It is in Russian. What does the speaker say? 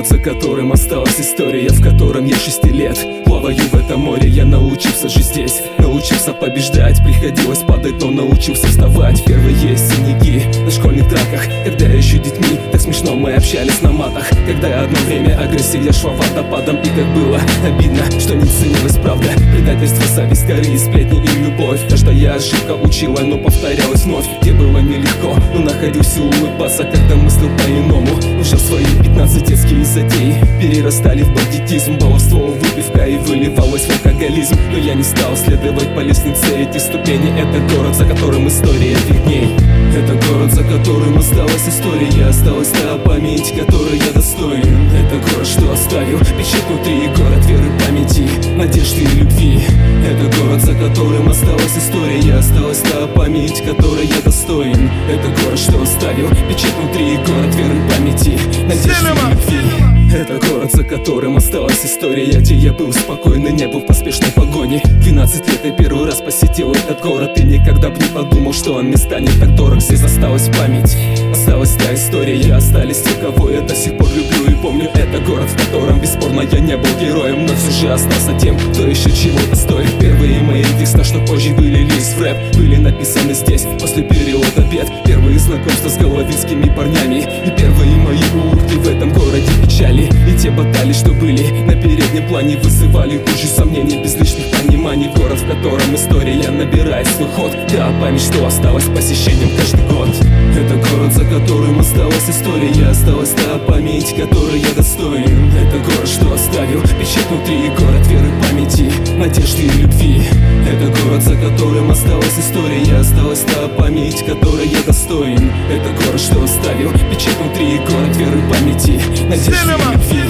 за которым осталась история, в котором я 6 лет плаваю в этом море. Я научился жить здесь, научился побеждать. Приходилось падать, но научился вставать. Первые синяки на школьных драках, когда еще детьми так смешно мы общались на матах. Когда одно время агрессия шла водопадом, и как было обидно, что не ценилась правда. Предательство, зависть, коры, сплетни и любовь. Каждая ошибка учила, но повторялась вновь. Где было нелегко, но находил силу улыбаться, когда мыслил по-иному. Уже в свои 15 детские затеи перерастали в бандитизм, баловство, выпивка и выливалось в алкоголизм. Но я не стал следовать по лестнице эти ступени. Это город, за которым история этих дней. Это город, за которым осталась история, осталась та память, которой я достоин. Это город, что оставил печать внутри, город веры, памяти, надежды и любви. Это город, за которым осталась история, осталась та память, которой я достоин. Это город, что оставил печать внутри, город веры, памяти, надежды и любви. Это город, за которым осталась история, где я был спокойный, не был в поспешной погоне. 12 лет я первый раз посетил этот город, и никогда бы не подумал, что он мне станет так дорог. Здесь осталась память, осталась та история, остались те, кого я до сих пор люблю и помню. Это город, в котором бесспорно я не был героем, но все же остался тем, кто еще чего-то стоит. Первые мои текста, что позже вылились в рэп, были написаны здесь, после периода бед. Первые знакомства с головинскими парнями и первые мои улыбки в этом городе печали. И те баталии, что были на переднем плане, вызывали кучу сомнений без лишних пониманий. Город, в котором история набирает свой ход, да, память, что осталась посещением каждый год. Это город, за которым осталась история, осталась та память, которой я достоин. Это город, что оставил печать внутри, город веры, памяти, надежды и любви. Это город, за которым осталась история, осталась та память, которой я достоин. Это город, что оставил печать внутри, город веры, памяти, надежды и любви.